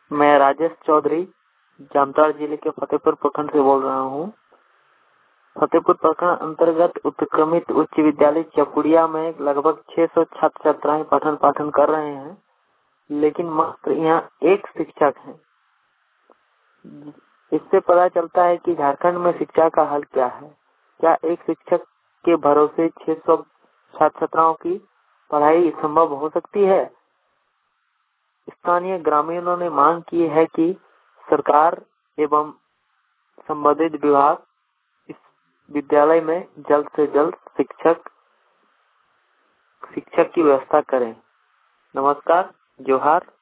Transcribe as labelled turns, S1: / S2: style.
S1: मैं राजेश चौधरी जामताड़ा जिले के फतेहपुर प्रखंड से बोल रहा हूँ। फतेहपुर प्रखंड अंतर्गत उत्क्रमित उच्च विद्यालय चपुड़िया में लगभग 600 छात्र छात्राएं पठन पाठन कर रहे हैं, लेकिन मात्र यहाँ एक शिक्षक है। इससे पता चलता है कि झारखंड में शिक्षा का हल क्या है। क्या एक शिक्षक के भरोसे 600 छात्र छात्राओं की पढ़ाई संभव हो सकती है? स्थानीय ग्रामीणों ने मांग की है कि सरकार एवं संबंधित विभाग इस विद्यालय में जल्द से जल्द शिक्षक की व्यवस्था करें। नमस्कार, जोहार।